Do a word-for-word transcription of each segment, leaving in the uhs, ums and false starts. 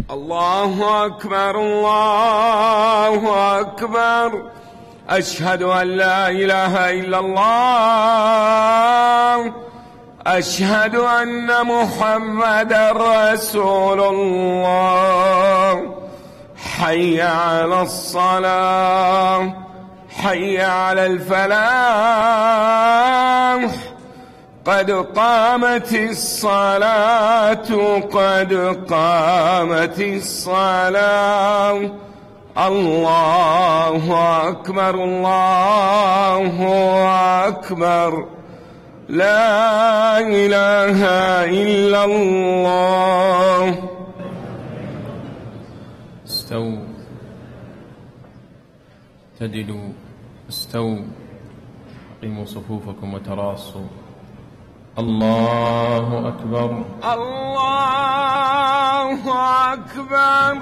الله أكبر الله أكبر. أشهد أن لا إله إلا الله. أشهد أن محمدا رسول الله. حي على الصلاة، حي على الفلاح، قد قامت الصلاة، قد قامت الصلاة. الله أكبر الله أكبر. لا إله إلا الله. استووا اعتدلوا، استووا أقيموا صفوفكم وتراصوا. الله أكبر الله أكبر.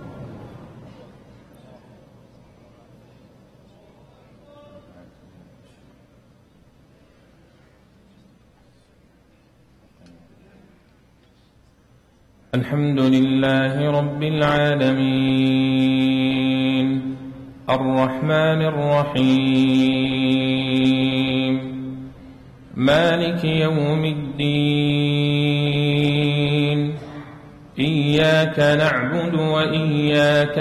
الحمد لله رب العالمين، الرحمن الرحيم، مالك يوم الدين. إياك نعبد وإياك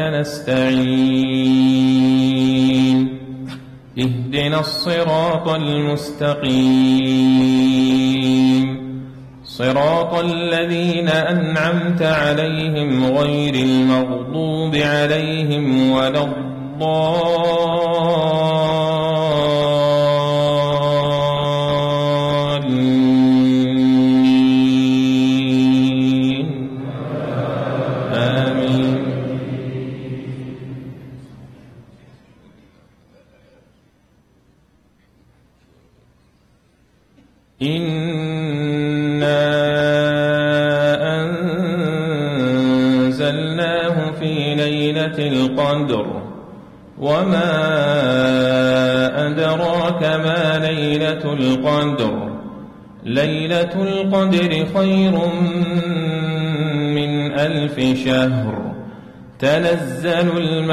نستعين. اهدنا الصراط المستقيم، صراط الذين أنعمت عليهم غير المغضوب عليهم ولا الضالين. آمين. إنا أنزلناه في ليلة القدر، وما أدراك ما ليلة القدر. ليلة القدر خير من ألف شهر. تنزل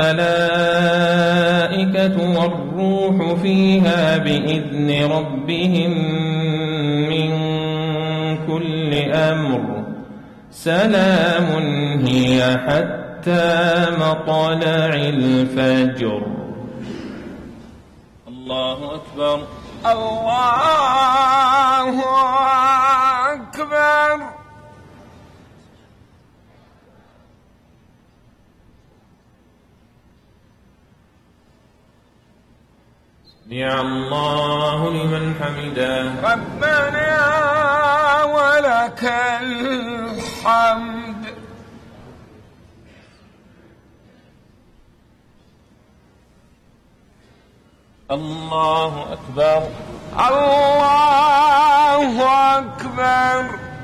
الملائكة والروح فيها بإذن ربهم من كل أمر. سلام هي حتى مطلع الفجر. الله أكبر الله أكبر. سمع الله لمن حمده. ربنا ولك الحمد. الله أكبر الله أكبر.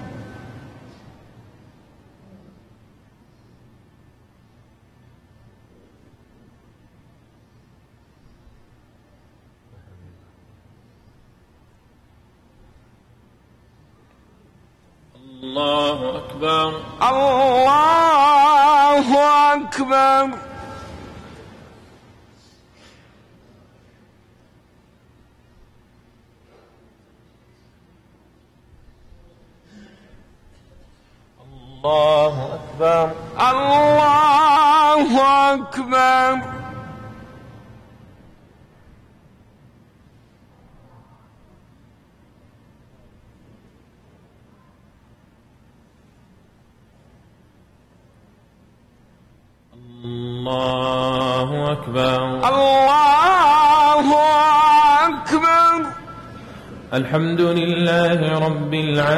الله أكبر الله أكبر. الله أكبر الله أكبر. الله أكبر الله أكبر. الحمد لله رب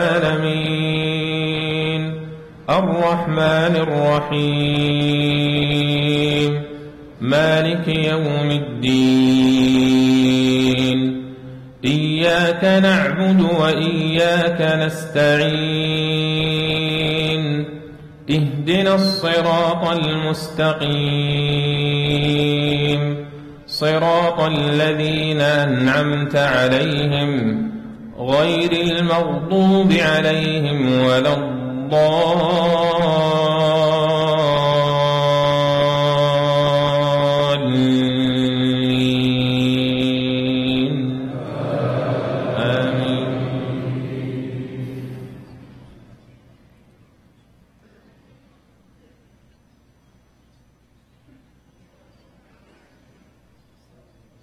العالمين، الرحمن الرحيم، مالك يوم الدين. إياك نعبد وإياك نستعين. اهدنا الصراط المستقيم، صراط الذين أنعمت عليهم غير المغضوب عليهم ولا الضالين.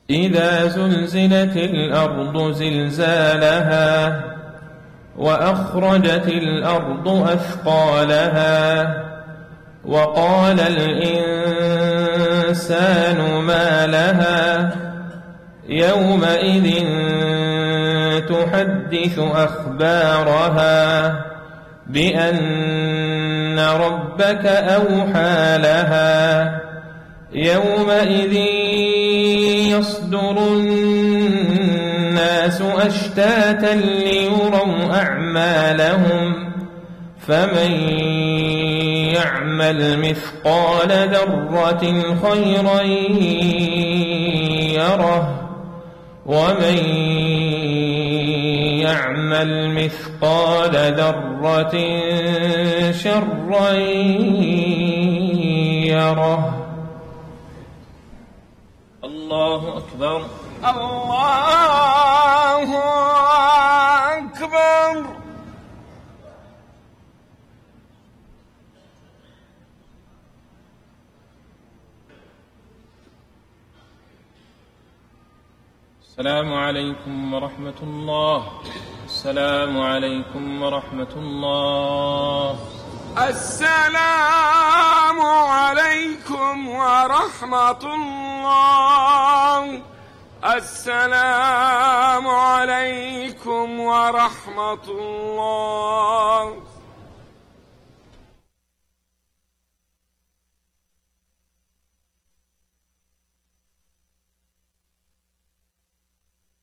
إذا زلزلت الأرض زلزالها وأخرجت الأرض أثقالها وقال الإنسان ما لها يومئذ تحدث أخبارها بأن ربك أوحى لها يومئذ يصدر الناس أشتاتا ليروا أعمالهم فمن يعمل مثقال ذرة خيرا يره ومن يعمل مثقال ذرة شرا يره. الله أكبر. الله أكبر. السلام عليكم ورحمة الله. السلام عليكم ورحمة الله. السلام عليكم ورحمة الله. السلام عليكم ورحمة الله.